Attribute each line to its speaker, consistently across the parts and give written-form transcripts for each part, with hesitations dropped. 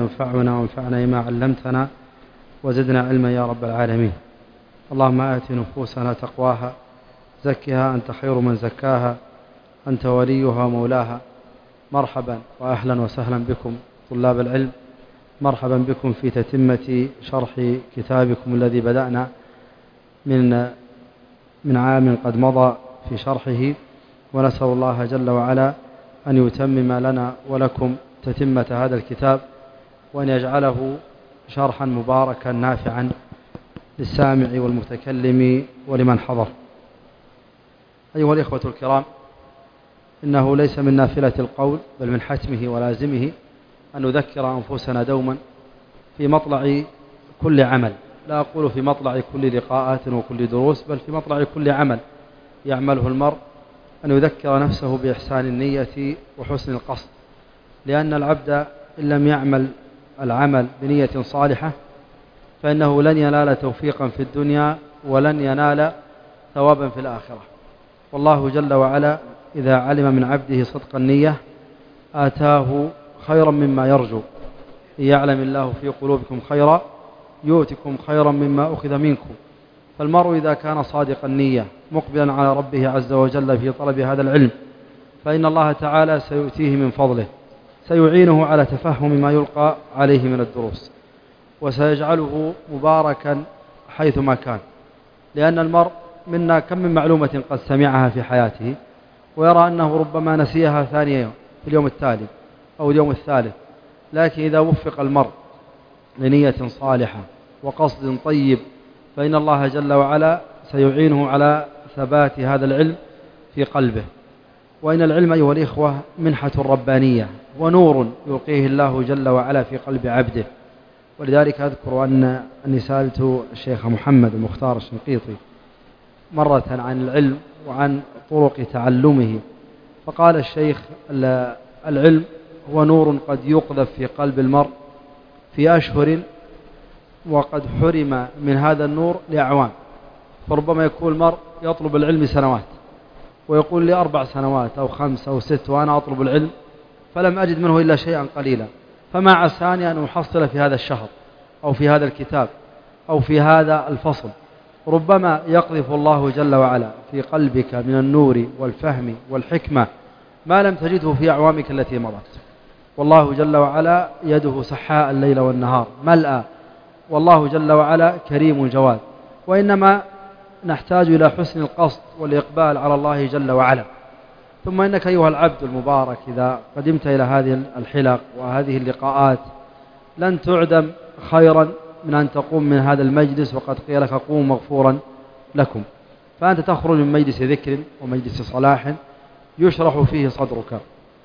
Speaker 1: ينفعنا وانفعنا بما علمتنا وزدنا علما يا رب العالمين. اللهم آت نفوسنا تقواها زكها أنت خير من زكاها أنت وليها مولاها. مرحبا وأهلا وسهلا بكم طلاب العلم، مرحبا بكم في تتمة شرح كتابكم الذي بدأنا من عام قد مضى في شرحه، ونسأل الله جل وعلا أن يتمم لنا ولكم تتمة هذا الكتاب، وأن يجعله شرحا مباركا نافعا للسامع والمتكلم ولمن حضر. أيها الإخوة الكرام، إنه ليس من نافلة القول بل من حتمه ولازمه أن نذكر أنفسنا دوما في مطلع كل عمل، لا أقول في مطلع كل لقاءات وكل دروس، بل في مطلع كل عمل يعمله المرء أن يذكر نفسه بإحسان النية وحسن القصد، لأن العبد إن لم يعمل العمل بنية صالحة فإنه لن ينال توفيقا في الدنيا ولن ينال ثوابا في الآخرة. والله جل وعلا إذا علم من عبده صدق النية آتاه خيرا مما يرجو. إن يعلم الله في قلوبكم خيرا يؤتكم خيرا مما أخذ منكم. فالمرء إذا كان صادق النية مقبلا على ربه عز وجل في طلب هذا العلم فإن الله تعالى سيؤتيه من فضله، سيعينه على تفهم ما يلقى عليه من الدروس، وسيجعله مباركا حيثما كان. لأن المرء منا كم من معلومة قد سمعها في حياته ويرى أنه ربما نسيها ثاني يوم في اليوم التالي أو اليوم الثالث، لكن إذا وفق المرء لنية صالحة وقصد طيب فإن الله جل وعلا سيعينه على ثبات هذا العلم في قلبه. وإن العلم أيها الإخوة منحة ربانية ونور يلقيه الله جل وعلا في قلب عبده. ولذلك أذكر أني سألت الشيخ محمد المختار الشنقيطي مرة عن العلم وعن طرق تعلمه، فقال الشيخ: العلم هو نور قد يقذف في قلب المرء في أشهر وقد حرم من هذا النور لأعوام. فربما يكون المرء يطلب العلم سنوات ويقول لي 4 سنوات أو 5 أو 6 وأنا أطلب العلم فلم أجد منه إلا شيئا قليلا، فما عساني أن أحصل في هذا الشهر أو في هذا الكتاب أو في هذا الفصل. ربما يقذف الله جل وعلا في قلبك من النور والفهم والحكمة ما لم تجده في أعوامك التي مضت. والله جل وعلا يده سحاء الليل والنهار ملأى، والله جل وعلا كريم جواد. وإنما نحتاج إلى حسن القصد والإقبال على الله جل وعلا. ثم إنك أيها العبد المبارك إذا قدمت إلى هذه الحلق وهذه اللقاءات لن تعدم خيرا من أن تقوم من هذا المجلس وقد قيل لك قوم مغفورا لكم. فأنت تخرج من مجلس ذكر ومجلس صلاح يشرح فيه صدرك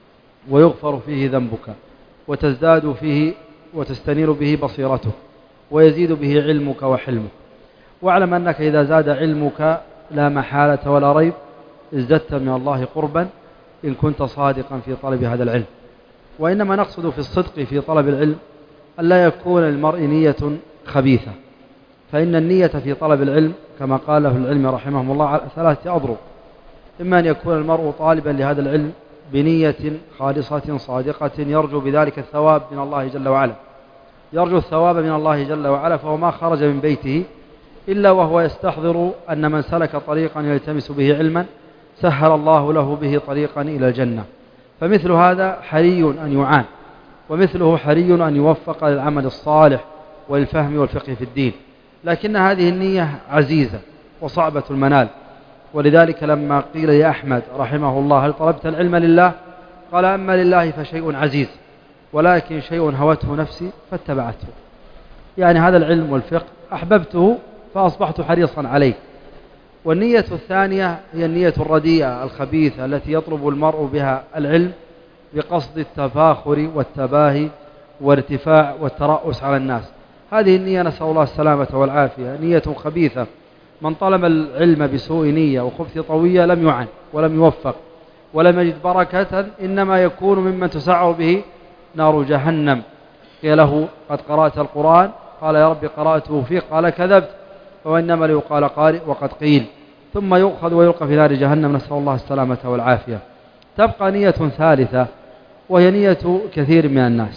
Speaker 1: ويغفر فيه ذنبك وتزداد فيه وتستنير به بصيرتك ويزيد به علمك وحلمك. واعلم أنك إذا زاد علمك لا محالة ولا ريب ازددت من الله قربا إن كنت صادقا في طلب هذا العلم. وإنما نقصد في الصدق في طلب العلم أن لا يكون للمرء نية خبيثة، فإن النية في طلب العلم كما قاله العلم رحمهم الله على 3 أضرب: إما أن يكون المرء طالبا لهذا العلم بنية خالصة صادقة يرجو بذلك الثواب من الله جل وعلا، يرجو الثواب من الله جل وعلا، فهو ما خرج من بيته إلا وهو يستحضر أن من سلك طريقا يلتمس به علما سهل الله له به طريقا إلى الجنة. فمثل هذا حري أن يعان، ومثله حري أن يوفق للعمل الصالح والفهم والفقه في الدين. لكن هذه النية عزيزة وصعبة المنال. ولذلك لما قيل يا أحمد رحمه الله: هل طلبت العلم لله؟ قال: أما لله فشيء عزيز، ولكن شيء هوته نفسي فاتبعته. يعني هذا العلم والفقه أحببته فأصبحت حريصا عليه. والنية الثانية هي النية الرديئة الخبيثة التي يطلب المرء بها العلم بقصد التفاخر والتباهي والارتفاع والترأس على الناس. هذه النية نسأل الله السلامة والعافية، نية خبيثة. من طلب العلم بسوء نية وخبث طوية لم يعن ولم يوفق ولم يجد بركة، إنما يكون ممن تسعر به نار جهنم. قيل له: قد قرأت القرآن؟ قال: يا رب قرأته فيك. قال: كذبت، وإنما ليقال قارئ وقد قيل. ثم يؤخذ ويلقى في نار جهنم، نسأل الله السلامة والعافية. تبقى نية ثالثة وهي نية كثير من الناس،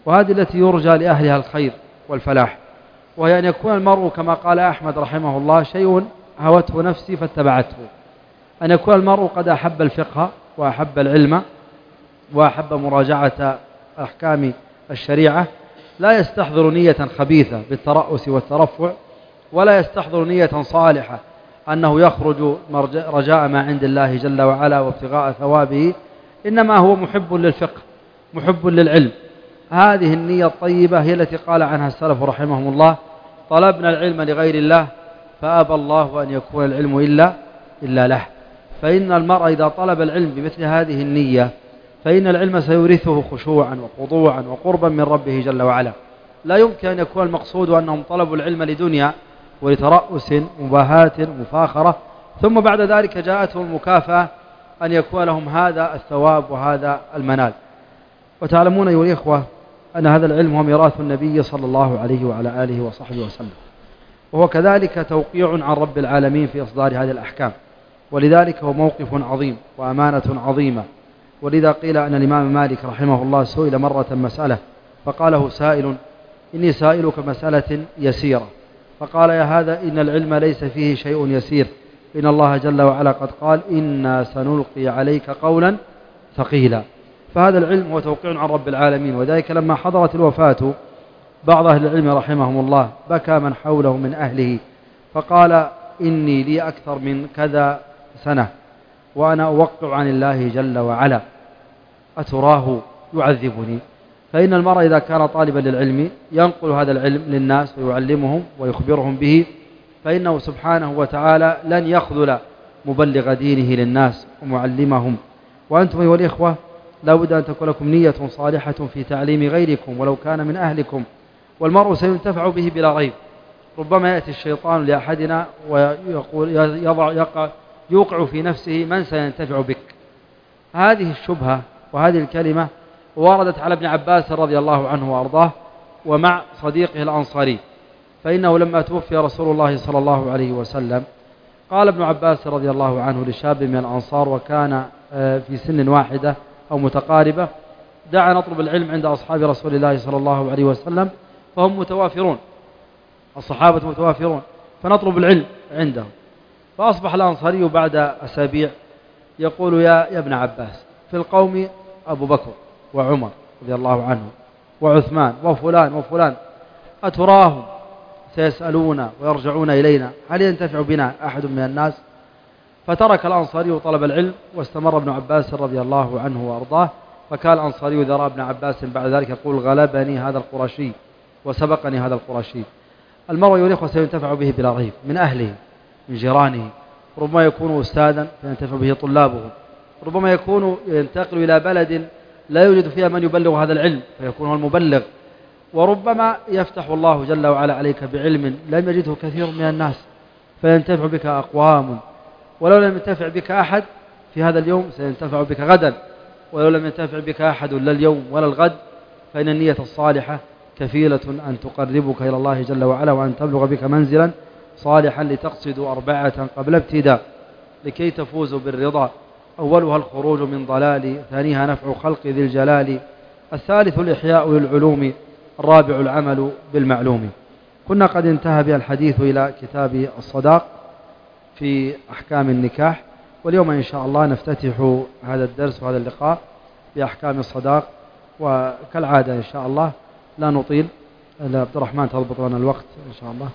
Speaker 1: وهذه التي يرجى لأهلها الخير والفلاح، وهي أن يكون المرء كما قال أحمد رحمه الله شيء هوته نفسي فاتبعته، أن يكون المرء قد أحب الفقه وأحب العلم وأحب مراجعة أحكام الشريعة، لا يستحضر نية خبيثة بالترأس والترفع، ولا يستحضر نية صالحة أنه يخرج رجاء ما عند الله جل وعلا وابتغاء ثوابه، إنما هو محب للفقه محب للعلم. هذه النية الطيبة هي التي قال عنها السلف رحمهم الله: طلبنا العلم لغير الله فأبى الله أن يكون العلم إلا له. فإن المرء إذا طلب العلم بمثل هذه النية فإن العلم سيورثه خشوعا وخضوعا وقربا من ربه جل وعلا. لا يمكن أن يكون المقصود أنهم طلبوا العلم لدنيا ولترأس مباهاة مفاخرة ثم بعد ذلك جاءتهم المكافأة أن يكون لهم هذا الثواب وهذا المنال. وتعلمون أيها الإخوة أن هذا العلم هو ميراث النبي صلى الله عليه وعلى آله وصحبه وسلم، وهو كذلك توقيع عن رب العالمين في إصدار هذه الأحكام، ولذلك هو موقف عظيم وأمانة عظيمة. ولذا قيل أن الإمام مالك رحمه الله سئل مرة مسألة فقاله سائل: إني سائلك مسألة يسيرة. فقال: يا هذا إن العلم ليس فيه شيء يسير، إن الله جل وعلا قد قال: إنا سنلقي عليك قولا ثقيلا. فهذا العلم هو توقيع عن رب العالمين. وذلك لما حضرت الوفاة بعض أهل العلم رحمهم الله بكى من حوله من أهله فقال: إني لي أكثر من كذا سنة وأنا أوقع عن الله جل وعلا، أتراه يعذبني؟ فإن المرء إذا كان طالبا للعلم ينقل هذا العلم للناس ويعلمهم ويخبرهم به، فإنه سبحانه وتعالى لن يخذل مبلغ دينه للناس ومعلمهم. وأنتم أيها الإخوة لا بد أن تكون لكم نية صالحة في تعليم غيركم ولو كان من أهلكم، والمرء سينتفع به بلا ريب. ربما يأتي الشيطان لأحدنا ويقول يوقع في نفسه: من سينتفع بك؟ هذه الشبهة وهذه الكلمة وردت على ابن عباس رضي الله عنه وأرضاه ومع صديقه الأنصاري. فإنه لما توفي رسول الله صلى الله عليه وسلم قال ابن عباس رضي الله عنه لشاب من الأنصار وكان في سن واحدة أو متقاربة: دعنا نطلب العلم عند أصحاب رسول الله صلى الله عليه وسلم فهم متوافرون، الصحابة متوافرون، فنطلب العلم عندهم. فأصبح الأنصاري بعد أسابيع يقول: يا ابن عباس، في القوم أبو بكر وعمر رضي الله عنه وعثمان وفلان وفلان، أتراهم سيسألون ويرجعون إلينا، هل ينتفع بنا أحد من الناس؟ فترك الأنصاري طلب العلم واستمر ابن عباس رضي الله عنه وأرضاه. فكان الأنصاري إذا رأى ابن عباس بعد ذلك يقول: غلبني هذا القرشي وسبقني هذا القرشي. المرء يريخ سينتفع به بلا ريب من أهله من جيرانه، ربما يكون أستاذا فينتفع به طلابه، ربما يكون ينتقل إلى بلد لا يوجد فيها من يبلغ هذا العلم فيكون هو المبلغ، وربما يفتح الله جل وعلا عليك بعلم لم يجده كثير من الناس فينتفع بك أقوام، ولو لم ينتفع بك أحد في هذا اليوم سينتفع بك غدا، ولو لم ينتفع بك أحد لا اليوم ولا الغد، فإن النية الصالحة كفيلة أن تقربك إلى الله جل وعلا وأن تبلغ بك منزلا صالحا لتقصدوا 4 قبل ابتداء لكي تفوزوا بالرضا: أولها الخروج من ضلال، ثانيها نفع خلق ذي الجلال، الثالث الإحياء للعلوم، الرابع العمل بالمعلوم. كنا قد انتهى بها الحديث إلى كتاب الصداق في أحكام النكاح، واليوم إن شاء الله نفتتح هذا الدرس وهذا اللقاء بأحكام الصداق. وكالعادة إن شاء الله لا نطيل، عبد الرحمن تضبط لنا الوقت إن شاء الله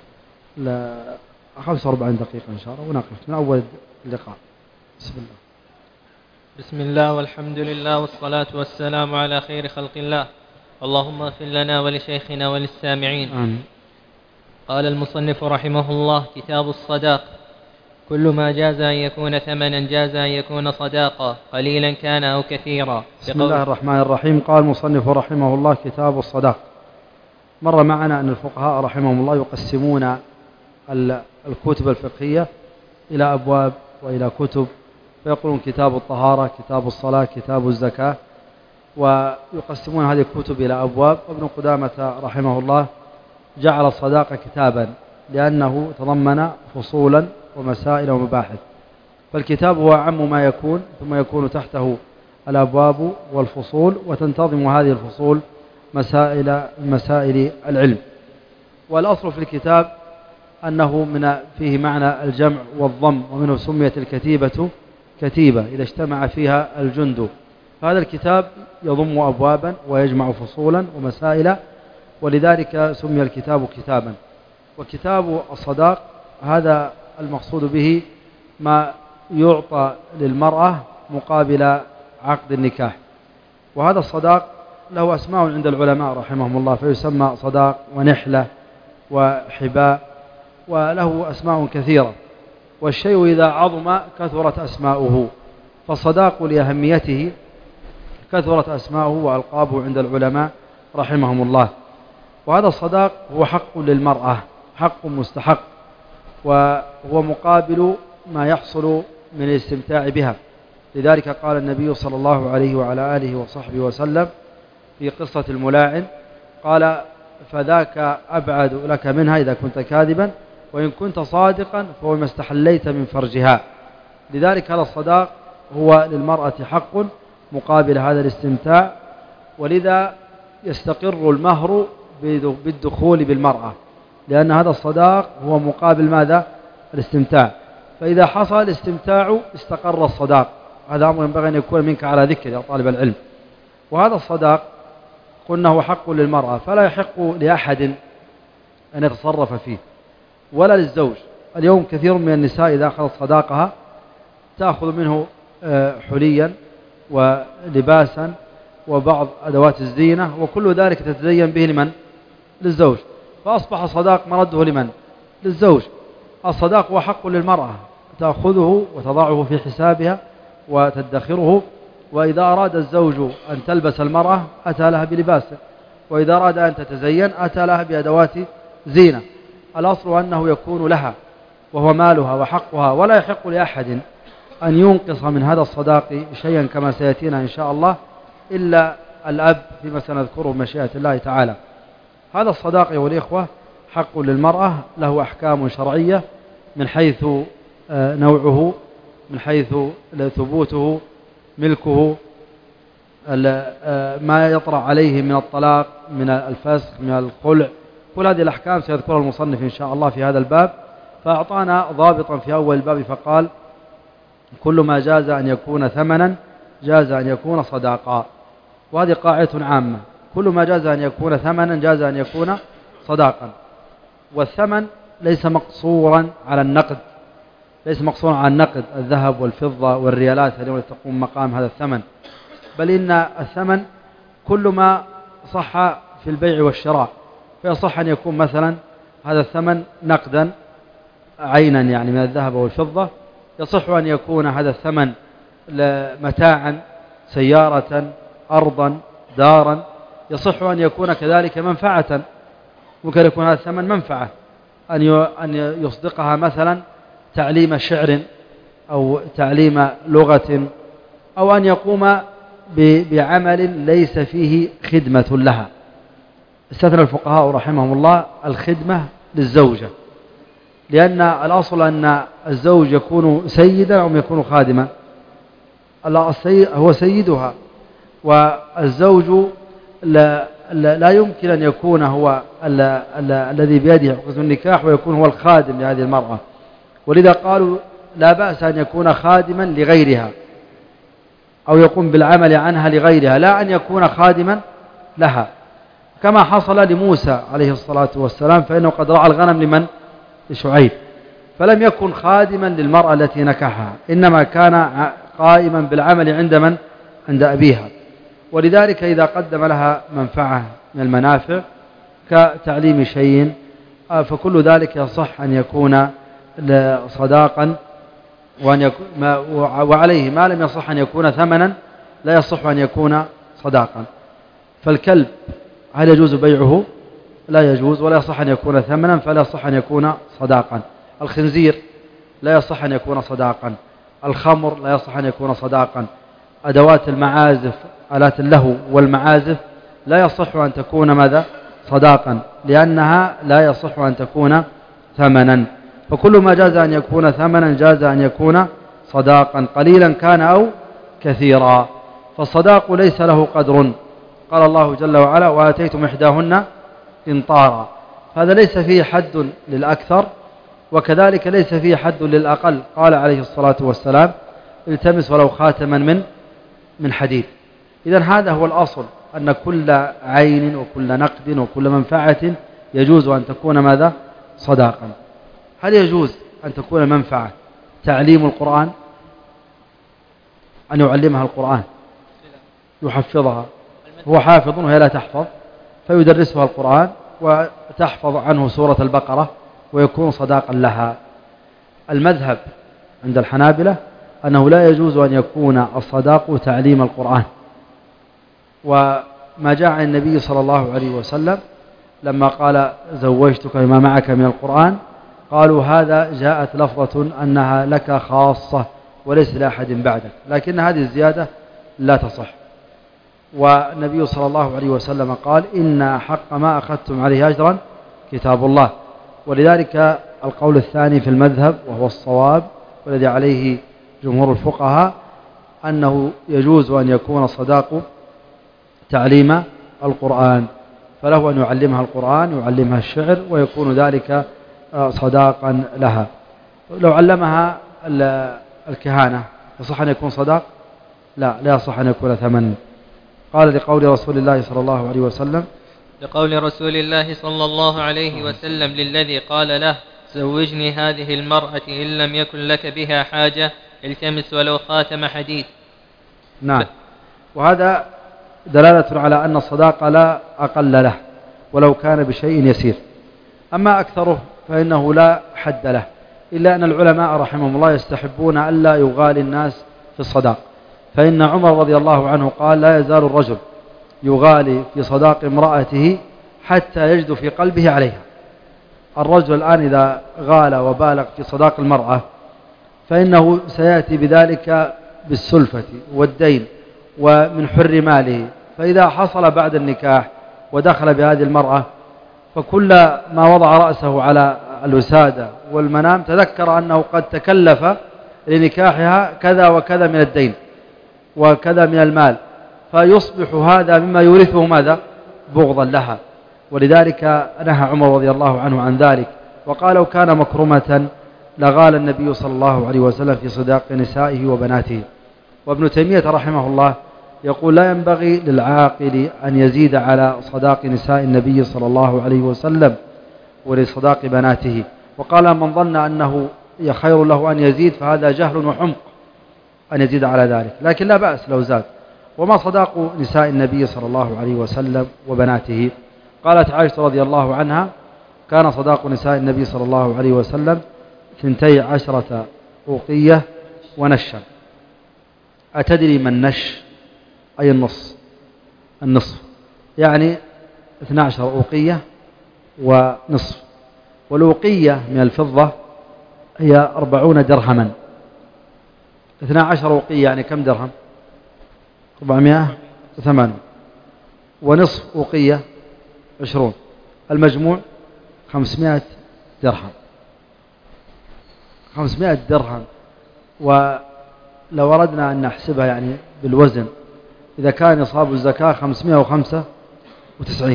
Speaker 1: 45 دقيقة إن شاء الله، ونقف من أول اللقاء. بسم الله.
Speaker 2: بسم الله والحمد لله والصلاة والسلام على خير خلق الله. اللهم اغفر لنا ولشيخنا وللسامعين.
Speaker 1: آمين.
Speaker 2: قال المصنف رحمه الله: كتاب الصداق: كل ما جاز أن يكون ثمنا جاز أن يكون صداقا، قليلا كان أو كثيرا.
Speaker 1: بسم الله الرحمن الرحيم. قال المصنف رحمه الله: كتاب الصداق. مر معنا أن الفقهاء رحمهم الله يقسمون الكتب الفقهية إلى أبواب وإلى كتب، فيقولون كتاب الطهارة، كتاب الصلاة، كتاب الزكاة، ويقسمون هذه الكتب إلى أبواب. وابن قدامة رحمه الله جعل الصداقة كتابا لأنه تضمن فصولا ومسائل ومباحث، فالكتاب هو أعم ما يكون، ثم يكون تحته الأبواب والفصول، وتنتظم هذه الفصول مسائل العلم. والأصل في الكتاب أنه فيه معنى الجمع والضم، ومنه سميت الكتيبة كتيبة إذا اجتمع فيها الجند. فهذا الكتاب يضم أبوابا ويجمع فصولا ومسائل، ولذلك سمي الكتاب كتابا. وكتاب الصداق هذا المقصود به ما يعطى للمرأة مقابل عقد النكاح. وهذا الصداق له أسماء عند العلماء رحمهم الله، فيسمى صداق ونحلة وحباء، وله أسماء كثيرة. والشيء إذا عظم كثرت أسماؤه، فالصداق لأهميته كثرت أسماؤه وألقابه عند العلماء رحمهم الله. وهذا الصداق هو حق للمرأة، حق مستحق، وهو مقابل ما يحصل من الاستمتاع بها. لذلك قال النبي صلى الله عليه وعلى آله وصحبه وسلم في قصة الملاعن، قال: فذاك أبعد لك منها إذا كنت كاذبا، وإن كنت صادقا فهو ما استحليت من فرجها. لذلك هذا الصداق هو للمرأة حق مقابل هذا الاستمتاع، ولذا يستقر المهر بالدخول بالمرأة، لأن هذا الصداق هو مقابل ماذا؟ الاستمتاع. فإذا حصل الاستمتاع استقر الصداق. هذا أمر ينبغي أن يكون منك على ذكر يا طالب العلم. وهذا الصداق قلنا هو حق للمرأة، فلا يحق لأحد أن يتصرف فيه ولا للزوج. اليوم كثير من النساء إذا أخذت صداقها تأخذ منه حليا ولباسا وبعض أدوات الزينة، وكل ذلك تتزين به لمن؟ للزوج. فأصبح الصداق مرده لمن؟ للزوج. الصداق هو حق للمرأة، تأخذه وتضعه في حسابها وتدخره، وإذا أراد الزوج أن تلبس المرأة أتى لها بلباسه، وإذا أراد أن تتزين أتى لها بأدوات زينة. الأصل أنه يكون لها وهو مالها وحقها، ولا يحق لأحد أن ينقص من هذا الصداق شيئا كما سيأتينا إن شاء الله، إلا الأب فيما سنذكره بمشيئة الله تعالى. هذا الصداق أيها الإخوة حق للمرأة، له أحكام شرعية من حيث نوعه، من حيث ثبوته، ملكه، ما يطرأ عليه من الطلاق، من الفسخ، من الخلع. كل هذه الأحكام سيذكرها المصنف إن شاء الله في هذا الباب. فأعطانا ضابطا في أول الباب فقال: كل ما جاز أن يكون ثمنا جاز أن يكون صداقا. وهذه قاعدة عامة، كل ما جاز أن يكون ثمنا جاز أن يكون صداقا. والثمن ليس مقصورا على النقد، ليس مقصورا على النقد، الذهب والفضة والريالات اليوم تقوم مقام هذا الثمن، بل إن الثمن كل ما صح في البيع والشراء. فيصح أن يكون مثلا هذا الثمن نقدا عينا، يعني من الذهب والفضة. يصح أن يكون هذا الثمن متاعا، سيارة، أرضا، دارا. يصح أن يكون كذلك منفعة، ممكن يكون هذا الثمن منفعة، أن يصدقها مثلا تعليم شعر أو تعليم لغة، أو أن يقوم بعمل ليس فيه خدمة لها. استثنى الفقهاء رحمهم الله الخدمة للزوجة، لأن الأصل أن الزوج يكون سيدا أو يكون خادما. هو سيدها، والزوج لا يمكن أن يكون هو الذي بيده عقد النكاح ويكون هو الخادم لهذه المرأة. ولذا قالوا لا بأس أن يكون خادما لغيرها أو يقوم بالعمل عنها لغيرها، لا أن يكون خادما لها، كما حصل لموسى عليه الصلاة والسلام، فإنه قد رعى الغنم لمن؟ لشعيب، فلم يكن خادما للمرأة التي نكحها، إنما كان قائما بالعمل عند من؟ عند أبيها. ولذلك إذا قدم لها منفعة من المنافع كتعليم شيء فكل ذلك يصح أن يكون صداقا، وعليه ما لم يصح أن يكون ثمنا لا يصح أن يكون صداقا. فالكلب هل يجوز بيعه؟ لا يجوز، ولا يصح أن يكون ثمنا، فلا يصح أن يكون صداقا. الخنزير لا يصح أن يكون صداقا. الخمر لا يصح أن يكون صداقا. أدوات المعازف، آلات اللهو والمعازف لا يصح أن تكون ماذا؟ صداقا، لأنها لا يصح أن تكون ثمنا. فكل ما جاز أن يكون ثمنا جاز أن يكون صداقا، قليلا كان أو كثيرا. فالصداق ليس له قال الله جل وعلا وآتيتم إحداهن قنطارا، هذا ليس فيه حد للأكثر وكذلك ليس فيه حد للأقل. قال عليه الصلاة والسلام التمس ولو خاتما من حديد. إذن هذا هو الأصل، أن كل عين وكل نقد وكل منفعة يجوز أن تكون ماذا؟ صداقا. هل يجوز أن تكون منفعة تعليم القرآن، أن يعلمها القرآن يحفظها، هو حافظ وهي لا تحفظ فيدرسها القرآن وتحفظ عنه سورة البقرة ويكون صداقا لها؟ المذهب عند الحنابلة أنه لا يجوز أن يكون الصداق تعليم القرآن. وما جاء عن النبي صلى الله عليه وسلم لما قال زوجتك بما معك من القرآن، قالوا هذا جاءت لفظة أنها لك خاصة وليس لأحد بعدك، لكن هذه الزيادة لا تصح. والنبي صلى الله عليه وسلم قال إن حق ما أخذتم عليه أجرا كتاب الله. ولذلك القول الثاني في المذهب وهو الصواب والذي عليه جمهور الفقهاء أنه يجوز أن يكون الصداق تعليم القرآن، فله أن يعلمها القرآن يعلمها الشعر ويكون ذلك صداقا لها. لو علمها الكهانة يصح أن يكون صداق؟ لا يصح أن يكون ثمن. قال لقول رسول الله صلى الله عليه وسلم
Speaker 2: لقول رسول الله صلى الله عليه وسلم للذي قال له زوجني هذه المرأة إن لم يكن لك بها حاجة التمس ولو خاتم حديد.
Speaker 1: نعم، وهذا دلالة على أن الصداقة لا أقل له ولو كان بشيء يسير. أما أكثره فإنه لا حد له، إلا أن العلماء رحمهم الله يستحبون ألا يغالي الناس في الصداق، فإن عمر رضي الله عنه قال لا يزال الرجل يغالي في صداق امرأته حتى يجد في قلبه عليها. الرجل الآن إذا غال وبالغ في صداق المرأة فإنه سيأتي بذلك بالسلفة والدين ومن حر ماله، فإذا حصل بعد النكاح ودخل بهذه المرأة فكل ما وضع رأسه على الوسادة والمنام تذكر أنه قد تكلف لنكاحها كذا وكذا من الدين وكذا من المال، فيصبح هذا مما يورثه ماذا؟ بغضا لها. ولذلك نهى عمر رضي الله عنه عن ذلك وقال لو كان مكرمة لغال النبي صلى الله عليه وسلم في صداق نسائه وبناته. وابن تيمية رحمه الله يقول لا ينبغي للعاقل أن يزيد على صداق نساء النبي صلى الله عليه وسلم ولصداق بناته. وقال من ظن أنه خير له أن يزيد فهذا جهل وحمق أن يزيد على ذلك، لكن لا بأس لو زاد. وما صداق نساء النبي صلى الله عليه وسلم وبناته؟ قالت عائشة رضي الله عنها كان صداق نساء النبي صلى الله عليه وسلم 12 أوقية ونشا. أتدري ما النش؟ أي النصف يعني 12 أوقية ونصف. والأوقية من الفضة هي 40 درهما. 12 أوقية يعني كم درهم؟ 408. ونصف أوقية 20. المجموع 500 درهم. 500 درهم. ولو أردنا أن نحسبها يعني بالوزن إذا كان نصاب الزكاة 595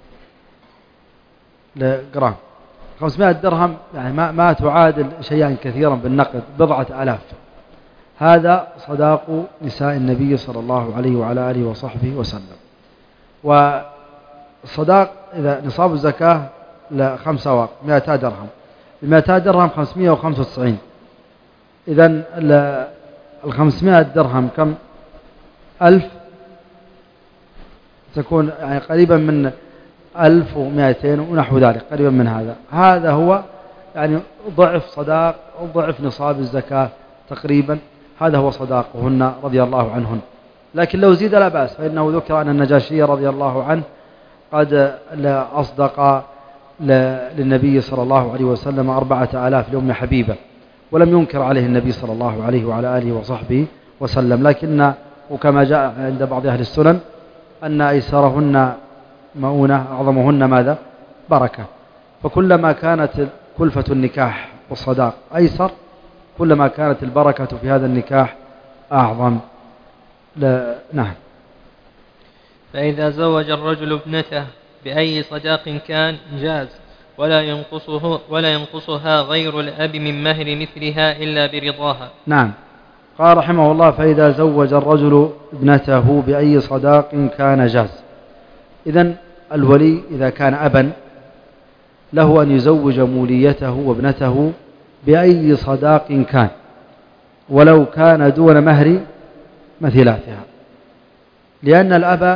Speaker 1: جرام، 500 درهم يعني ما تعادل شيئا كثيرا بالنقد 1000. هذا صداق نساء النبي صلى الله عليه وعلى آله وصحبه وسلم. والصداق إذا نصاب الزكاة 5 أواق 200 درهم، 200 درهم 595. إذن 500 درهم كم؟ 1000 تكون يعني قريبا من 1200 ونحو ذلك، قريبا من هذا. هذا هو يعني ضعف صداق ضعف نصاب الزكاة تقريبا، هذا هو صداقهن رضي الله عنهن. لكن لو زيد لا بأس، فإنه ذكر أن النجاشي رضي الله عنه قد أصدق للنبي صلى الله عليه وسلم 4000 لأم حبيبة، ولم ينكر عليه النبي صلى الله عليه وعلى آله وصحبه وسلم. لكن وكما جاء عند بعض أهل السنن أن أيسرهن مؤونة أعظمهن ماذا؟ بركة. فكلما كانت كلفة النكاح والصداق أيسر كلما كانت البركة في هذا النكاح أعظم. نعم.
Speaker 2: فإذا زوج الرجل ابنته بأي صداق كان جاز، ولا ينقصها غير الأب من مهر مثلها إلا برضاها.
Speaker 1: نعم. قال رحمه الله: فإذا زوج الرجل ابنته بأي صداق كان جاز. إذن الولي إذا كان أبا له أن يزوج موليته وابنته بأي صداق كان، ولو كان دون مهر مثيلاتها، لأن الأب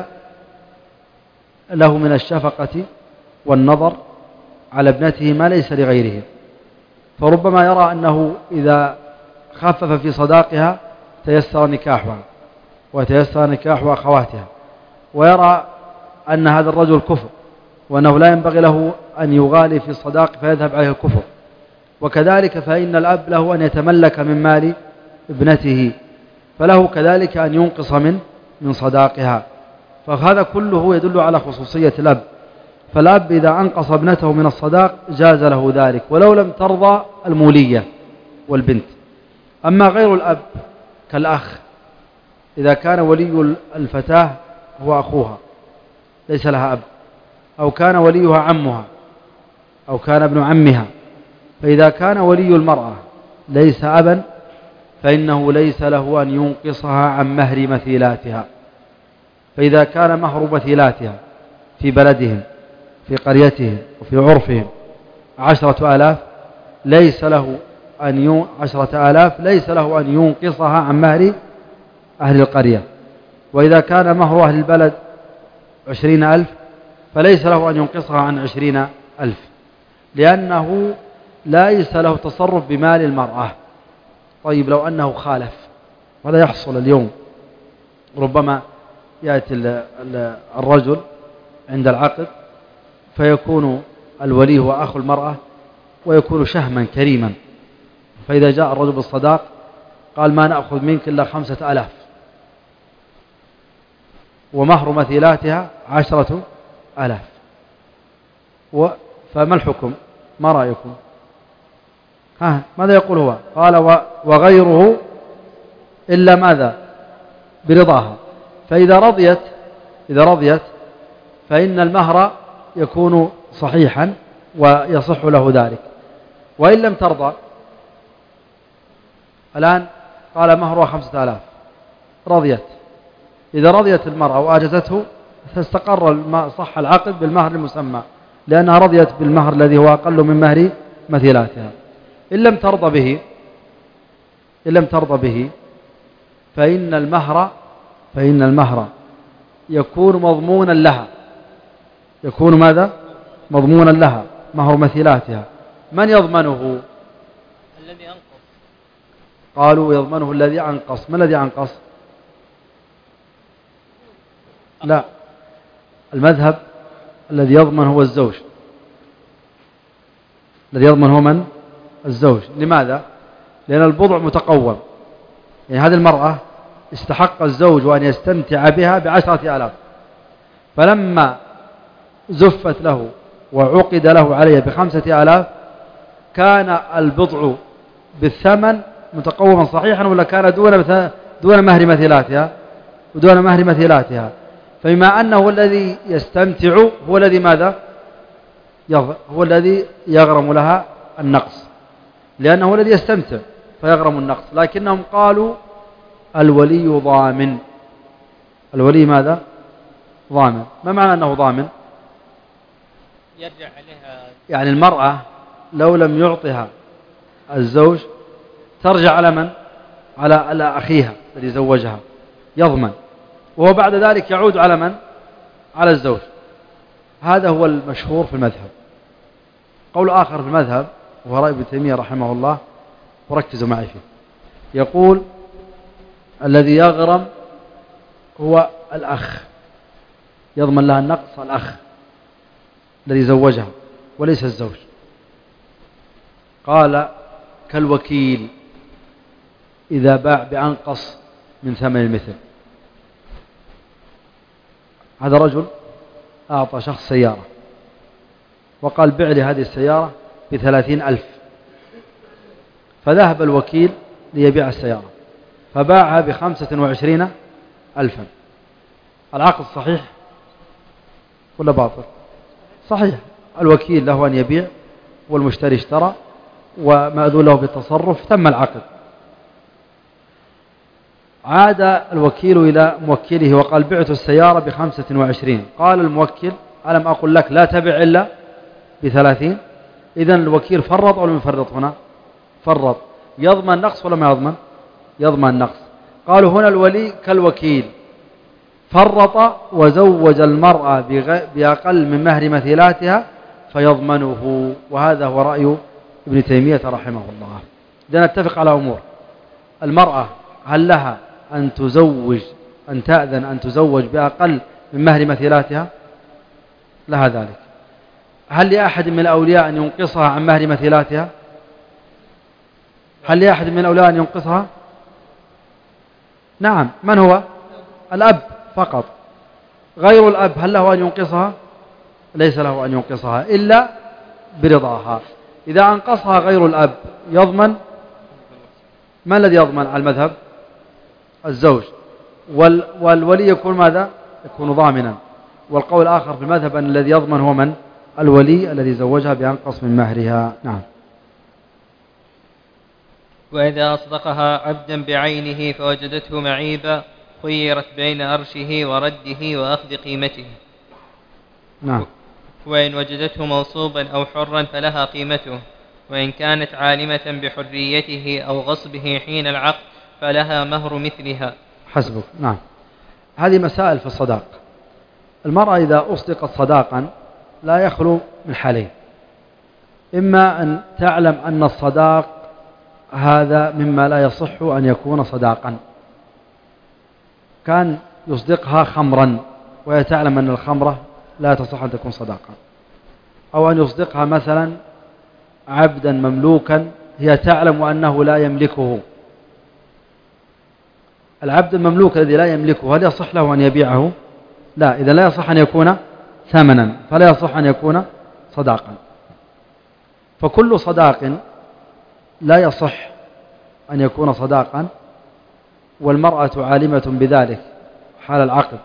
Speaker 1: له من الشفقة والنظر على ابنته ما ليس لغيره، فربما يرى أنه إذا خفف في صداقها تيسر نكاحها وتيسر نكاح أخواتها، ويرى أن هذا الرجل كفر وأنه لا ينبغي له أن يغالي في الصداق فيذهب عليه الكفر. وكذلك فإن الأب له أن يتملك من مال ابنته، فله كذلك أن ينقص من صداقها، فهذا كله يدل على خصوصية الأب. فالأب إذا أنقص ابنته من الصداق جاز له ذلك ولو لم ترضى المولية والبنت. أما غير الأب كالأخ، إذا كان ولي الفتاة هو أخوها ليس لها أب، أو كان وليها عمها، أو كان ابن عمها، فإذا كان ولي المرأة ليس أبا فإنه ليس له أن ينقصها عن مهر مثيلاتها. فإذا كان مهر مثيلاتها في بلدهم في قريتهم وفي عرفهم 10,000 ليس له أن ينقصها عن مهر أهل القرية. وإذا كان مهر أهل البلد 20,000 فليس له أن ينقصها عن 20,000، لأنه ليس له تصرف بمال المرأة. طيب لو أنه خالف، ولا يحصل اليوم، ربما يأتي الرجل عند العقد فيكون الولي هو أخو المرأة ويكون شهما كريما، فإذا جاء الرجل بالصداق قال: ما نأخذ منك إلا 5,000 ومهر مثيلاتها 10,000، فما الحكم؟ ما رأيكم؟ ماذا يقول هو؟ قال: وغيره إلا ماذا؟ برضاها. فإذا رضيت فإن المهر يكون صحيحا ويصح له ذلك. وإن لم ترضى، الآن قال مهرها 5,000، رضيت. إذا رضيت المرأة وآجزته فاستقر صح العقد بالمهر المسمى، لأنها رضيت بالمهر الذي هو أقل من مهر مثيلاتها. إن لم ترضى به فإن المهر يكون مضمونا لها. يكون ماذا؟ مضمونا لها، مهر مثيلاتها. من يضمنه؟
Speaker 2: الذي أنقص.
Speaker 1: قالوا يضمنه الذي أنقص. ما الذي أنقص؟ لا، المذهب الذي يضمن هو الزوج. الذي يضمن هو من؟ الزوج. لماذا؟ لأن البضع متقوم، يعني هذه المرأة استحق الزوج أن يستمتع بها ب10,000، فلما زفت له وعقد له عليها ب5,000 كان البضع بالثمن متقوما صحيحا، ولا كان دون مهر مثيلاتها ودون مهر مثيلاتها؟ فبما أنه الذي يستمتع هو الذي ماذا؟ هو الذي يغرم لها النقص، لأنه الذي يستمتع فيغرم النقص. لكنهم قالوا الولي ضامن. الولي ماذا؟ ضامن. ما معنى أنه ضامن؟
Speaker 2: يرجع عليها،
Speaker 1: يعني المرأة لو لم يعطها الزوج ترجع على من؟ على أخيها الذي زوجها، يضمن، وهو بعد ذلك يعود على من؟ على الزوج. هذا هو المشهور في المذهب. قول آخر في المذهب وهو رأي ابن تيمية رحمه الله، وركزوا معي فيه، يقول الذي يغرم هو الأخ، يضمن لها النقص الأخ الذي زوجها وليس الزوج. قال كالوكيل إذا باع بأنقص من ثمن المثل. هذا رجل أعطى شخص سيارة وقال: بع لي هذه السيارة ب30,000، فذهب الوكيل ليبيع السيارة فباعها ب25,000. العقد صحيح ولا باطل؟ صحيح، الوكيل له أن يبيع والمشتري اشترى ومأذون له بالتصرف، تم العقد. عاد الوكيل إلى موكله وقال بعت السيارة ب25. قال الموكل ألم أقل لك لا تبع إلا ب30؟ إذن الوكيل فرط أو لم يفرط هنا؟ فرط. يضمن نقص ولا ما يضمن؟ يضمن نقص. قالوا هنا الولي كالوكيل، فرط وزوج المرأة بأقل من مهر مثيلاتها فيضمنه، وهذا هو رأي ابن تيمية رحمه الله. إذن نتفق على أمور: المرأة هل لها أن تأذن أن تزوج بأقل من مهر مثيلاتها؟ لها ذلك. هل لأحد من الأولياء أن ينقصها عن مهر مثيلاتها؟ هل لأحد من الأولياء أن ينقصها؟ نعم. من هو؟ الأب فقط. غير الأب هل له أن ينقصها؟ ليس له أن ينقصها إلا برضاها. إذا أنقصها غير الأب يضمن؟ ما الذي يضمن على المذهب؟ الزوج. والولي يكون ماذا؟ يكون ضامنا. والقول الآخر في المذهب أن الذي يضمن هو من؟ الولي الذي زوجها بأنقص من مهرها. نعم.
Speaker 2: وإذا أصدقها عبدا بعينه فوجدته معيبا خيرت بين أرشه ورده وأخذ قيمته.
Speaker 1: نعم.
Speaker 2: وإن وجدته موصوبا أو حرا فلها قيمته، وإن كانت عالمة بحريته أو غصبه حين العقد فلها مهر مثلها.
Speaker 1: حسبك. نعم. هذه مسائل في الصداق. المرأة إذا أصدقت صداقا لا يخلو من حالين: إما أن تعلم أن الصداق هذا مما لا يصح أن يكون صداقا، كان يصدقها خمرا وهي تعلم أن الخمرة لا تصح أن تكون صداقا، أو أن يصدقها مثلا عبدا مملوكا هي تعلم أنه لا يملكه. العبد المملوك الذي لا يملكه هل يصح له أن يبيعه؟ لا. إذا لا يصح أن يكون ثمنا فلا يصح أن يكون صداقا. فكل صداق لا يصح أن يكون صداقا والمرأة عالمة بذلك حال العقد،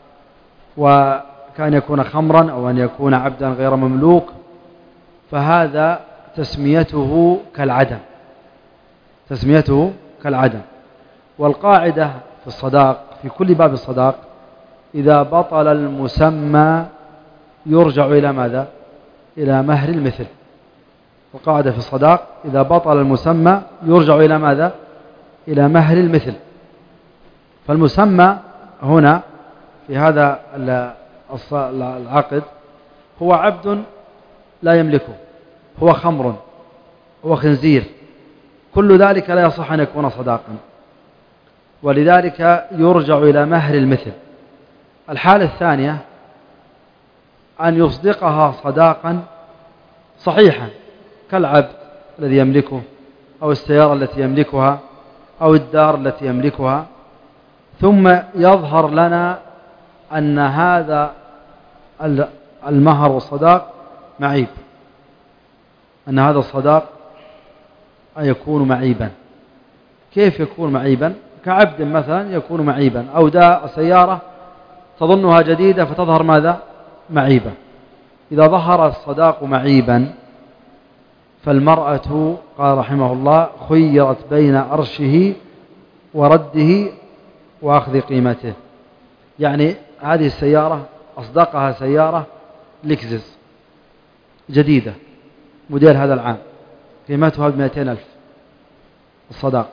Speaker 1: وكان يكون خمرا أو أن يكون عبدا غير مملوك، فهذا تسميته كالعدم. تسميته كالعدم. والقاعدة في الصداق في كل باب الصداق: إذا بطل المسمى يرجع إلى ماذا؟ إلى مهر المثل. القاعدة في الصداق: إذا بطل المسمى يرجع إلى ماذا؟ إلى مهر المثل. فالمسمى هنا في هذا العقد هو عبد لا يملكه، هو خمر، هو خنزير، كل ذلك لا يصح أن يكون صداقا، ولذلك يرجع إلى مهر المثل. الحالة الثانية أن يصدقها صداقا صحيحا كالعبد الذي يملكه، أو السيارة التي يملكها، أو الدار التي يملكها، ثم يظهر لنا أن هذا المهر والصداق معيب، أن هذا الصداق يكون معيبا. كيف يكون معيبا؟ كعبد مثلا يكون معيبا، أو سيارة تظنها جديدة فتظهر ماذا؟ معيبة. إذا ظهر الصداق معيبا فالمرأة قال رحمه الله خيرت بين أرشه ورده وأخذ قيمته. يعني هذه السيارة أصدقها سيارة لكزس جديدة موديل هذا العام قيمتها ب200,000 الصداق،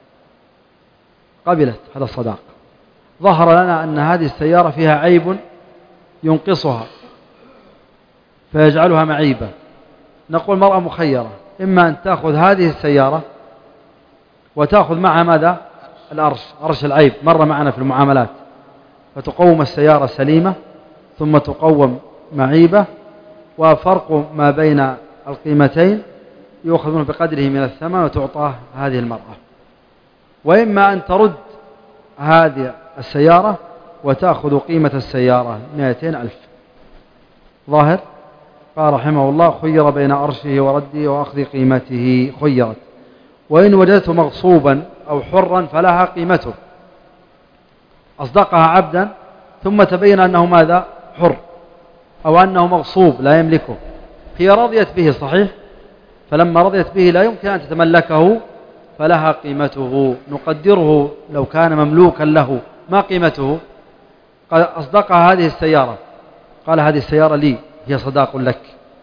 Speaker 1: قبلت هذا الصداق. ظهر لنا أن هذه السيارة فيها عيب ينقصها فيجعلها معيبة. نقول المرأة مخيرة: إما أن تأخذ هذه السيارة وتأخذ معها ماذا؟ الأرش، أرش العيب، مر معنا في المعاملات، فتقوم السيارة سليمة ثم تقوم معيبة، وفرق ما بين القيمتين يؤخذ منه بقدره من الثمن وتعطاه هذه المرأة. وإما أن ترد هذه السيارة وتأخذ قيمة السيارة 200,000. ظاهر؟ قال رحمه الله خير بين أرشه ورده وأخذ قيمته. خيرت. وإن وجدته مغصوبا أو حرا فلها قيمته. أصدقها عبدا ثم تبين أنه ماذا؟ حر، أو أنه مغصوب لا يملكه، هي رضيت به صحيح، فلما رضيت به لا يمكن أن تتملكه فلها قيمته. نقدره لو كان مملوكا له ما قيمته؟ قال أصدقها هذه السيارة، قال هذه السيارة لي، هي صداق لك،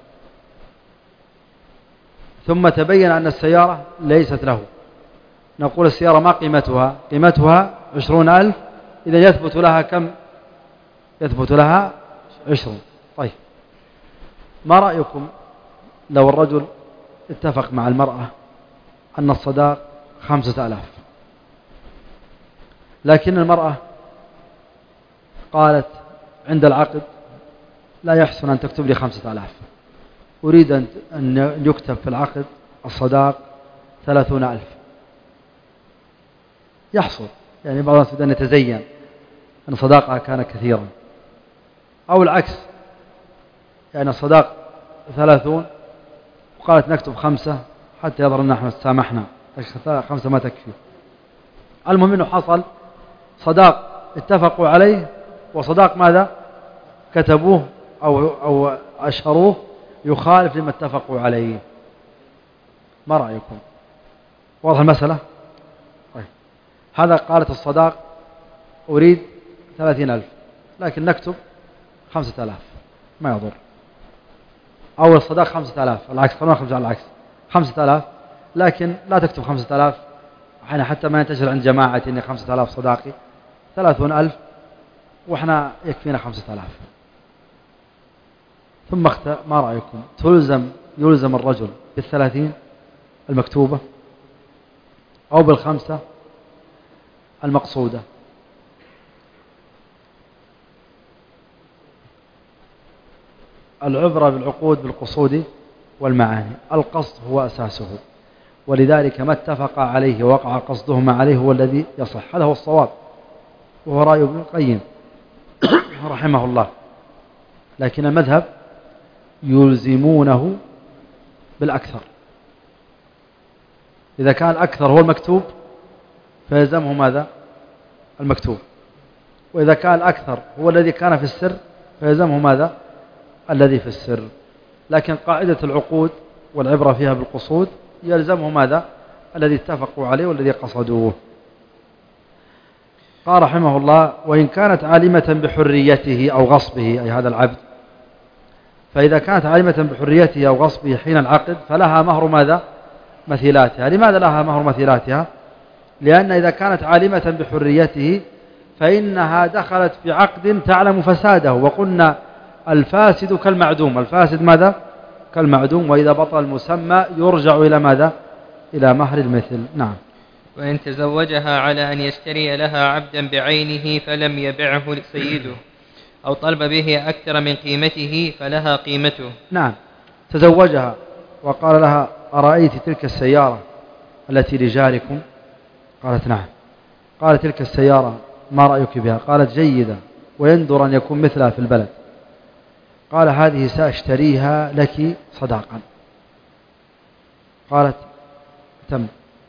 Speaker 1: ثم تبين أن السيارة ليست له، نقول السيارة ما قيمتها؟ قيمتها 20,000، إذا يثبت لها كم؟ يثبت لها 20. طيب ما رأيكم لو الرجل اتفق مع المرأة أن الصداق 5,000، لكن المرأة قالت عند العقد لا يحسن أن تكتب لي 5,000، أريد أن يكتب في العقد الصداق 30,000. يحصل يعني بعض الناس يريد أن يتزين أن صداقها كان كثيرا، أو العكس، يعني الصداق 30 وقالت نكتب 5 حتى يظهر أن نحن سامحنا، 5 ما تكفي. المهم أنه حصل صداق اتفقوا عليه وصداق ماذا كتبوه أو أشهروه يخالف لما اتفقوا عليه. ما رأيكم؟ واضح المسألة؟ طيب هذا قالت الصداق أريد 30,000 لكن نكتب 5,000 ما يضر، أو الصداق 5,000 العكس، خلونا نخرج على العكس، 5,000 لكن لا تكتب 5,000 حتى ما ينتشر عند جماعة إن 5,000 صداقي، 30,000 وإحنا يكفينا 5,000. ثم ما رأيكم؟ يلزم الرجل بال30 المكتوبة أو بال5 المقصودة؟ العبرة بالعقود بالقصود والمعاني، القصد هو أساسه، ولذلك ما اتفق عليه ووقع قصدهما عليه هو الذي يصح، هذا هو الصواب، وهو رأي ابن القيم رحمه الله. لكن المذهب يلزمونه بالأكثر، إذا كان الأكثر هو المكتوب فيلزمه ماذا؟ المكتوب، وإذا كان الأكثر هو الذي كان في السر فيلزمه ماذا؟ الذي في السر. لكن قاعدة العقود والعبرة فيها بالقصود يلزمه ماذا؟ الذي اتفقوا عليه والذي قصدوه. قال رحمه الله: وإن كانت عالمة بحريته أو غصبه، أي هذا العبد، فإذا كانت عالمة بحريته أو غصبه حين العقد فلها مهر ماذا؟ مثيلاتها. لماذا لها مهر مثيلاتها؟ لأن إذا كانت عالمة بحريته فإنها دخلت في عقد تعلم فساده، وقلنا الفاسد كالمعدوم، الفاسد ماذا؟ كالمعدوم، وإذا بطل المسمى يرجع إلى ماذا؟ إلى مهر المثل. نعم.
Speaker 2: وإن تزوجها على أن يشتري لها عبدا بعينه فلم يبعه سيده أو طلب به أكثر من قيمته فلها قيمته.
Speaker 1: نعم، تزوجها وقال لها: أرأيت تلك السيارة التي لجاركم؟ قالت: نعم. قال: تلك السيارة ما رأيك بها؟ قالت: جيدة ويندر أن يكون مثلها في البلد. قال: هذه سأشتريها لك صداقا. قالت: تم.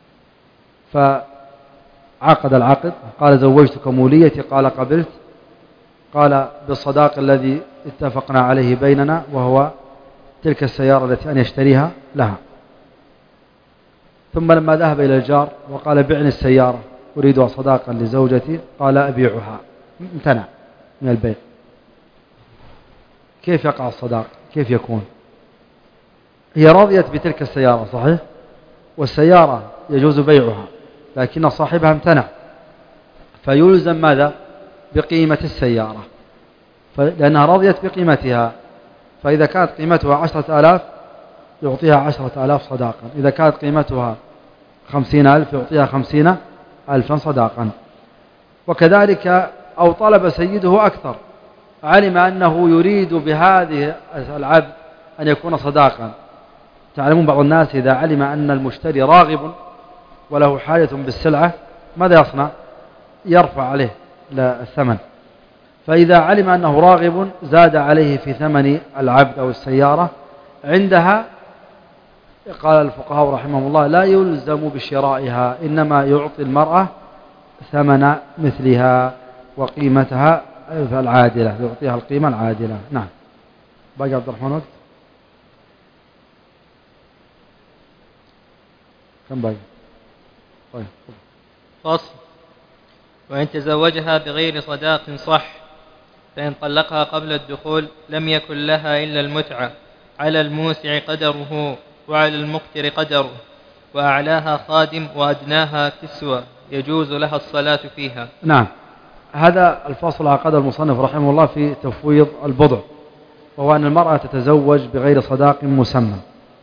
Speaker 1: فعقد العقد، قال: زوجتك موليتي؟ قال: قبلت. قال: بالصداق الذي اتفقنا عليه بيننا، وهو تلك السيارة التي أن يشتريها لها. ثم لما ذهب إلى الجار وقال: بعني السيارة أريدها صداقا لزوجتي، قال: أبيعها. امتنع من البيع. كيف يقع الصداق؟ كيف يكون؟ هي رضيت بتلك السيارة صحيح، والسيارة يجوز بيعها، لكن صاحبها امتنع، فيلزم ماذا؟ بقيمة السيارة، لأنها رضيت بقيمتها. فإذا كانت قيمتها 10,000 يعطيها 10,000 صداقا، إذا كانت قيمتها 50,000 يعطيها 50,000 صداقا. وكذلك أو طلب سيده أكثر، علم أنه يريد بهذه العبد أن يكون صداقا. تعلمون بعض الناس إذا علم أن المشتري راغب وله حاجة بالسلعة ماذا يصنع؟ يرفع عليه الثمن. فإذا علم أنه راغب زاد عليه في ثمن العبد أو السيارة. عندها قال الفقهاء رحمهم الله: لا يلزم بشرائها، إنما يعطي المرأة ثمن مثلها وقيمتها العادلة، يعطيها القيمة العادلة. نعم. باقي عبد الرحمن وقت؟ كم باقي؟ طيب.
Speaker 2: فصل. وإن تزوجها بغير صداق صح، فإن طلقها قبل الدخول لم يكن لها إلا المتعة، على الموسع قدره وعلى المقتر قدره، وأعلاها خادم وأدناها كسوة، يجوز لها الصلاة فيها.
Speaker 1: نعم. هذا الفصل عقد المصنف رحمه الله في تفويض البضع، وهو أن المرأة تتزوج بغير صداق مسمى.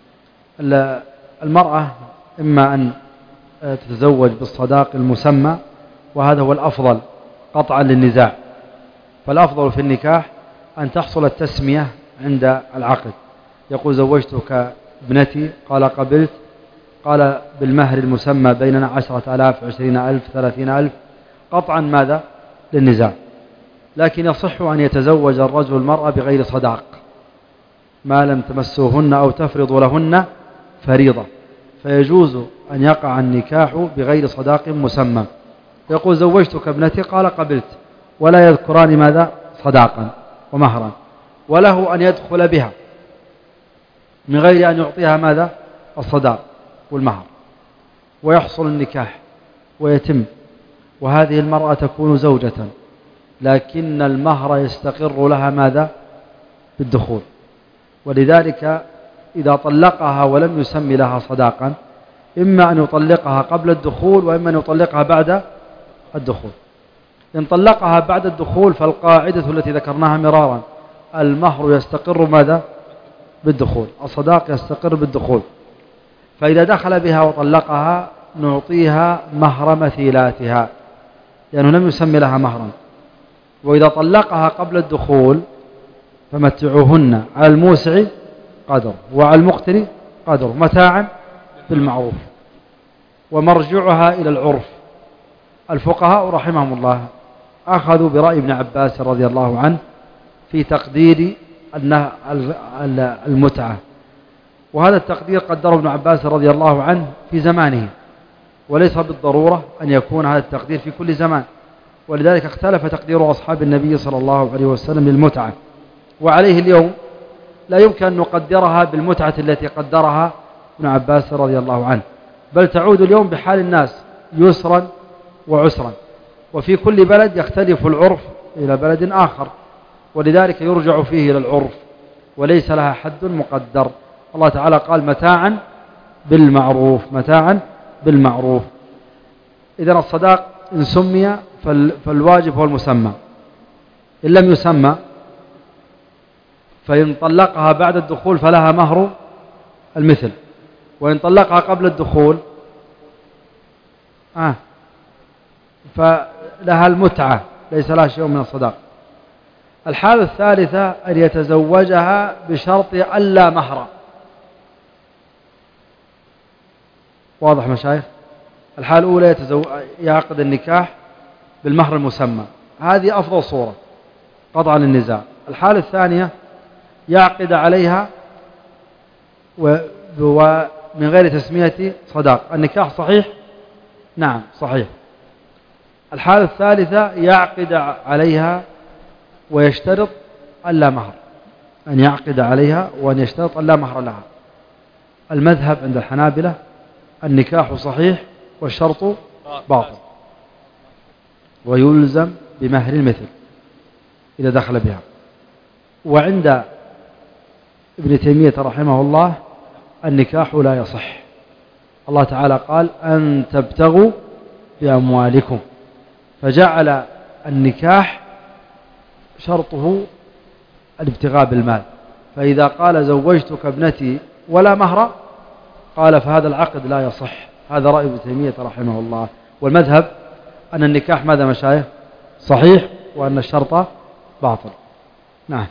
Speaker 1: المرأة إما أن تتزوج بالصداق المسمى، وهذا هو الأفضل قطعا للنزاع، فالأفضل في النكاح أن تحصل التسمية عند العقد. يقول زوجتك ابنتي، قال قبلت، قال بالمهر المسمى بيننا 10,000 20,000 30,000، قطعا ماذا؟ للنزاع. لكن يصح أن يتزوج الرجل المرأة بغير صداق ما لم تمسوهن أو تفرضوا لهن فريضة، فيجوز أن يقع النكاح بغير صداق مسمى. يقول زوجتك ابنتي، قال قبلت، ولا يذكران ماذا؟ صداقا ومهرا، وله أن يدخل بها من غير أن يعطيها ماذا؟ الصداق والمهر، ويحصل النكاح ويتم، وهذه المرأة تكون زوجة، لكن المهر يستقر لها ماذا؟ بالدخول. ولذلك إذا طلقها ولم يسمي لها صداقا، إما أن يطلقها قبل الدخول، وإما أن يطلقها بعد الدخول. إن طلقها بعد الدخول فالقاعدة التي ذكرناها مرارا، المهر يستقر ماذا؟ بالدخول، الصداق يستقر بالدخول. فإذا دخل بها وطلقها نعطيها مهر مثيلاتها، لأنه لم يسمي لها مهرا. وإذا طلقها قبل الدخول فمتعوهن على الموسع قدر وعلى المقتر قدر، متاعا بالمعروف، ومرجعها إلى العرف. الفقهاء رحمهم الله أخذوا برأي ابن عباس رضي الله عنه في تقدير المتعة، وهذا التقدير قدره ابن عباس رضي الله عنه في زمانه، وليس بالضرورة أن يكون هذا التقدير في كل زمان، ولذلك اختلف تقدير أصحاب النبي صلى الله عليه وسلم للمتعة، وعليه اليوم لا يمكن أن نقدرها بالمتعة التي قدرها ابن عباس رضي الله عنه، بل تعود اليوم بحال الناس يسرا وعسرا، وفي كل بلد يختلف العرف إلى بلد آخر، ولذلك يرجع فيه إلى العرف، وليس لها حد مقدر. الله تعالى قال متاعا بالمعروف، متاعا بالمعروف. إذن الصداق إن سمي فالواجب هو المسمى، إن لم يسمى فإن طلقها بعد الدخول فلها مهر المثل، وإن طلقها قبل الدخول فلها المتعة، ليس لها شيء من الصداق. الحالة الثالثة أن يتزوجها بشرط ألا مهر. واضح مشايخ؟ الحالة الأولى يعقد النكاح بالمهر المسمى، هذه أفضل صورة قطعا للنزاع. الحالة الثانية يعقد عليها ومن غير تسمية صداق. النكاح صحيح؟ نعم صحيح. الحالة الثالثة يعقد عليها ويشترط ألا مهر، أن يعقد عليها وأن يشترط ألا مهر لها. المذهب عند الحنابلة النكاح صحيح والشرط باطل، ويلزم بمهر المثل إذا دخل بها. وعند ابن تيمية رحمه الله النكاح لا يصح. الله تعالى قال أن تبتغوا بأموالكم، فجعل النكاح شرطه الابتغاء بالمال، فإذا قال زوجتك ابنتي ولا مهر قال فهذا العقد لا يصح. هذا رأي ابن تيمية رحمه الله. والمذهب أن النكاح ماذا مشايخ؟ صحيح، وأن الشرط باطل. نعم.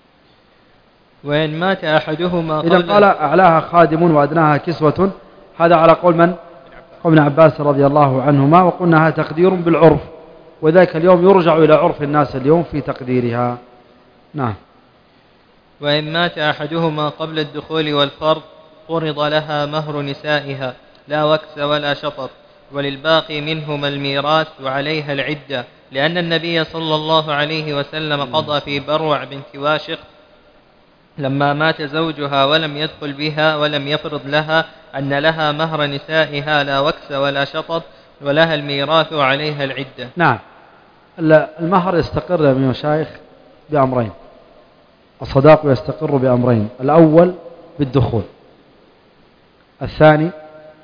Speaker 2: وإن مات أحدهما
Speaker 1: إذا قال أعلاها خادم وأدناها كسوة، هذا على قول من؟ قول ابن عباس رضي الله عنهما، وقلنا هذا تقدير بالعرف، وذلك اليوم يرجع إلى عرف الناس اليوم في تقديرها. نعم.
Speaker 2: وإن مات أحدهما قبل الدخول والفرض فرض لها مهر نسائها لا وكس ولا شطط، وللباقي منهما الميراث وعليها العدة، لأن النبي صلى الله عليه وسلم قضى في بروع بنت واشق لما مات زوجها ولم يدخل بها ولم يفرض لها أن لها مهر نسائها لا وكس ولا شطط ولها الميراث وعليها العدة.
Speaker 1: نعم. المهر يستقر يا مشايخ بأمرين. الصداق يستقر بأمرين: الأول بالدخول، الثاني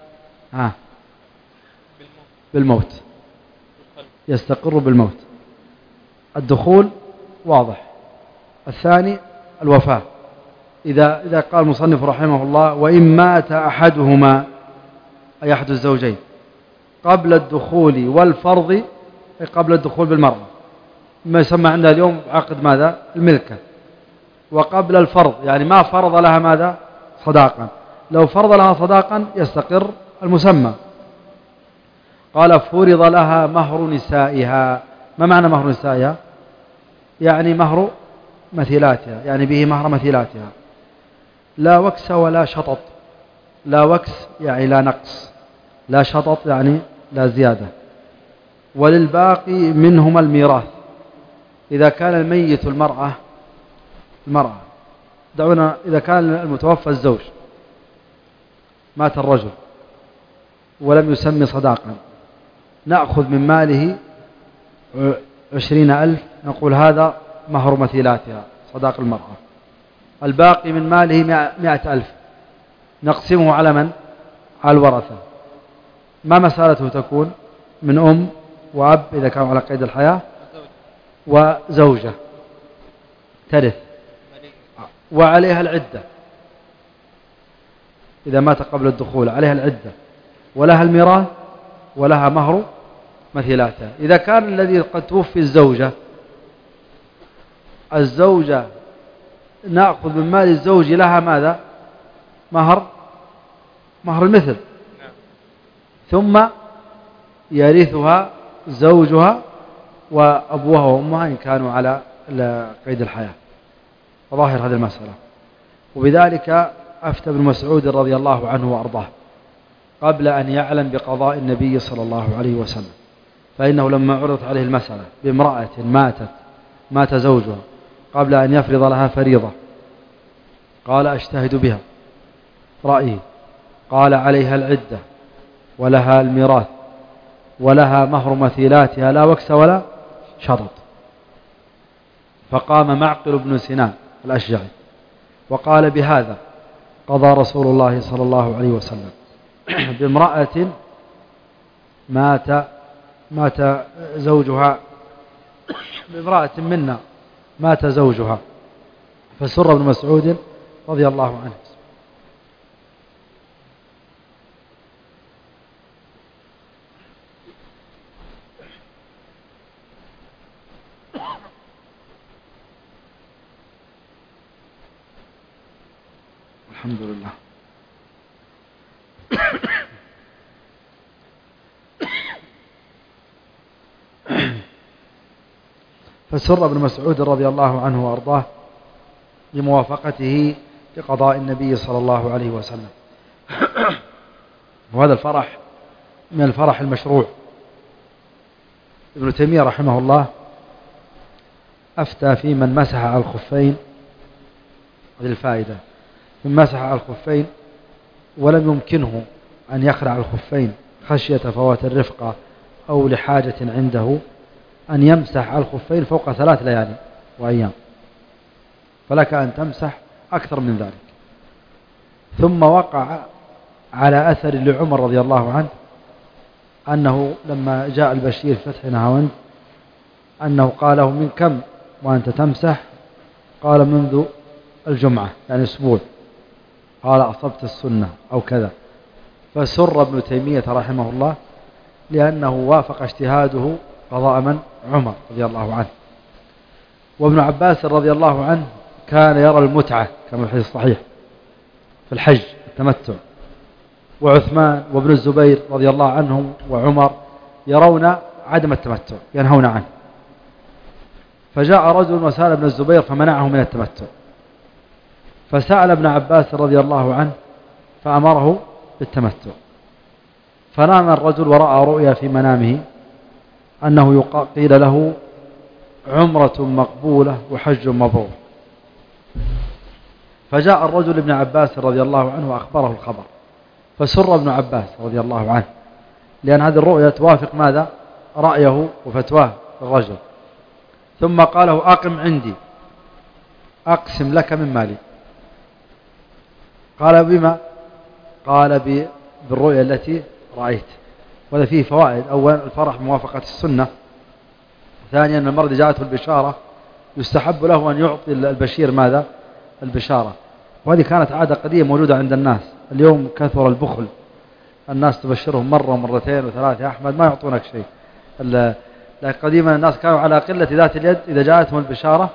Speaker 1: بالموت. يستقر بالموت. الدخول واضح، الثاني الوفاة. إذا قال المصنف رحمه الله: وإن مات أحدهما، أي أحد الزوجين، قبل الدخول والفرض، أي قبل الدخول بالمرأة، ما يسمى عندنا اليوم عقد ماذا؟ الملكة. وقبل الفرض يعني ما فرض لها ماذا؟ صداقا. لو فرض لها صداقا يستقر المسمى. قال: فرض لها مهر نسائها. ما معنى مهر نسائها؟ يعني مهر مثيلاتها، يعني به مهر مثيلاتها. لا وكس ولا شطط. لا وكس يعني لا نقص، لا شطط يعني لا زيادة. وللباقي منهما الميراث. إذا كان الميت المرأة، دعونا، إذا كان المتوفى الزوج، مات الرجل ولم يسمي صداقا، نأخذ من ماله 20,000، نقول هذا مهر مثيلاتها صداق المرأة. الباقي من ماله 100,000، نقسمه على من؟ على الورثة. ما مسألته تكون؟ من أم وأب إذا كانوا على قيد الحياة، وزوجة ترث، وعليها العدة. إذا مات قبل الدخول عليها العدة، ولها الميراث، ولها مهر مثيلاتها. إذا كان الذي قد توفي الزوجة نأخذ من مال الزوج لها ماذا؟ مهر المثل، ثم يرثها زوجها وأبوها وأمها إن كانوا على قيد الحياة. وظاهر هذه المسألة. وبذلك أفتى ابن مسعود رضي الله عنه وأرضاه قبل أن يعلم بقضاء النبي صلى الله عليه وسلم، فإنه لما عرضت عليه المسألة بامرأة مات زوجها قبل أن يفرض لها فريضة، قال: أجتهد بها رأيي. قال: عليها العدة، ولها الميراث، ولها مهر مثيلاتها لا وكس ولا شطط. فقام معقل بن سنان الأشجعي وقال: بهذا قضى رسول الله صلى الله عليه وسلم بامرأة مات زوجها، بامرأة منا مات زوجها. فسر ابن مسعود رضي الله عنه. الحمد لله. فسر ابن مسعود رضي الله عنه وأرضاه لموافقته لقضاء النبي صلى الله عليه وسلم. وهذا الفرح من الفرح المشروع. ابن تيمية رحمه الله أفتى في من مسح على الخفين، هذه الفائدة، من مسح على الخفين ولم يمكنه أن يخلع الخفين خشية فوات الرفقة أو لحاجة عنده، أن يمسح على الخفين فوق 3 ليالي وأيام، فلك أن تمسح أكثر من ذلك. ثم وقع على أثر لعمر رضي الله عنه أنه لما جاء البشير فتح نهاوند أنه قال له: من كم وأنت تمسح؟ قال: منذ الجمعة، يعني أسبوع. قال: أصبت السنة أو كذا. فسر ابن تيمية رحمه الله لأنه وافق اجتهاده قضاء من؟ عمر رضي الله عنه. وابن عباس رضي الله عنه كان يرى المتعة كما في الحديث الصحيح في الحج التمتع. وعثمان وابن الزبير رضي الله عنهم وعمر يرون عدم التمتع، ينهون عنه. فجاء رجل وسأل ابن الزبير فمنعه من التمتع، فسأل ابن عباس رضي الله عنه فأمره بالتمتع. فنام الرجل ورأى رؤيا في منامه أنه قيل له: عمرة مقبولة وحج مبرور. فجاء الرجل ابن عباس رضي الله عنه وأخبره الخبر، فسر ابن عباس رضي الله عنه، لأن هذه الرؤيا توافق ماذا؟ رأيه وفتواه الرجل. ثم قال له أقم عندي أقسم لك من مالي. قال بما؟ قال بالرؤيا التي رأيت. وهذا فيه فوائد: أولا الفرح بموافقة السنة، ثانيا أن المرء جاءته البشارة يستحب له أن يعطي البشير ماذا؟ البشارة. وهذه كانت عادة قديمة موجودة عند الناس. اليوم كثر البخل، الناس تبشرهم مرة ومرتين وثلاثة يا أحمد ما يعطونك شيء. لكن قديما الناس كانوا على قلة ذات اليد، إذا جاءتهم البشارة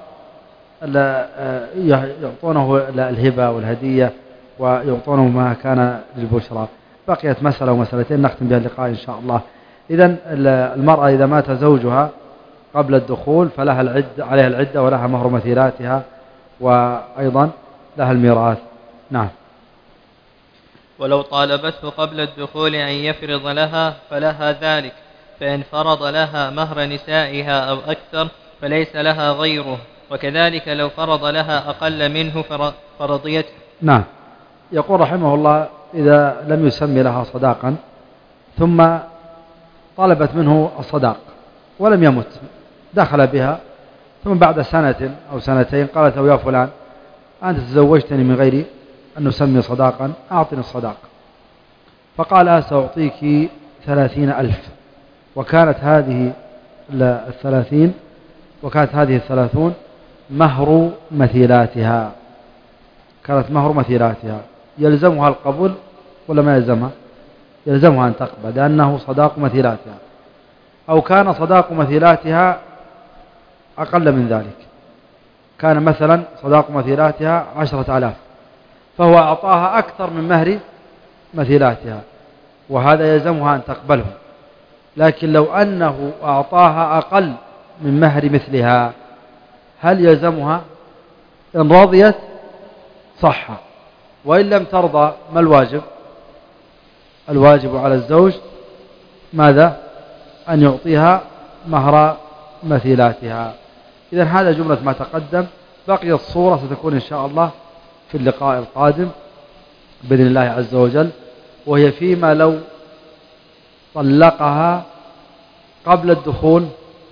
Speaker 1: يعطونه الهبة والهدية ويعطونه ما كان للبشرى. بقيت مسألة ومسألتين نختم بها اللقاء إن شاء الله. إذن المرأة إذا مات زوجها قبل الدخول فلها عليها العدة ولها مهر مثيلاتها وأيضا لها الميراث. نعم.
Speaker 2: ولو طالبته قبل الدخول أن يفرض لها فلها ذلك، فإن فرض لها مهر نسائها أو أكثر فليس لها غيره، وكذلك لو فرض لها أقل منه فرضيته.
Speaker 1: نعم. يقول رحمه الله: إذا لم يسمي لها صداقا ثم طلبت منه الصداق ولم يمت، دخل بها ثم بعد سنة أو سنتين قالت له: يا فلان أنت تزوجتني من غير أن نسمي صداقا، أعطني الصداق. فقال: سأعطيك 30,000. وكانت هذه 30 مهر مثيلاتها، كانت مهر مثيلاتها. يلزمها القبول ولا ما يلزمها؟ يلزمها أن تقبل، لأنه صداق مثيلاتها. أو كان صداق مثيلاتها أقل من ذلك، كان مثلا صداق مثيلاتها 10,000 فهو أعطاها أكثر من مهر مثيلاتها، وهذا يلزمها أن تقبله. لكن لو أنه أعطاها أقل من مهر مثلها هل يلزمها؟ إن رضيت صح، وإن لم ترضى ما الواجب؟ الواجب على الزوج ماذا؟ أن يعطيها مهر مثيلاتها. إذن هذا جملة ما تقدم. بقي الصورة ستكون إن شاء الله في اللقاء القادم بإذن الله عز وجل، وهي فيما لو طلقها قبل الدخول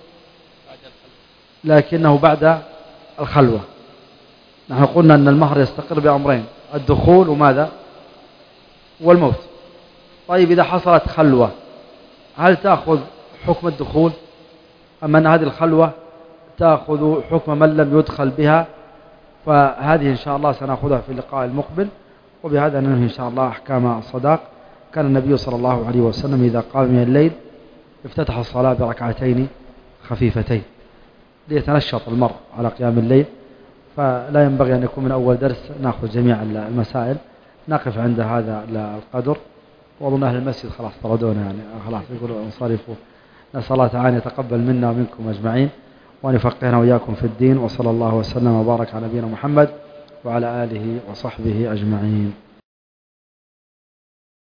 Speaker 1: لكنه بعد الخلوة. نحن قلنا أن المهر يستقر بأمرين: الدخول وماذا؟ والموت. طيب إذا حصلت خلوة هل تأخذ حكم الدخول أم أن هذه الخلوة تأخذ حكم من لم يدخل بها؟ فهذه إن شاء الله سنأخذها في اللقاء المقبل. وبهذا ننهي إن شاء الله أحكام الصداق. كان النبي صلى الله عليه وسلم إذا قام من الليل افتتح الصلاة بركعتين خفيفتين ليتنشط المرء على قيام الليل. فلا ينبغي أن يكون من أول درس نأخذ جميع المسائل، نقف عند هذا القدر. وأظن أهل المسجد خلاص طردونا، يعني خلاص يقولوا انصرفوا. نسأل الله تعالى يتقبل منا ومنكم أجمعين، وأن يفقهنا وإياكم في الدين. وصلى الله وسلم وبارك على نبينا محمد وعلى آله وصحبه أجمعين.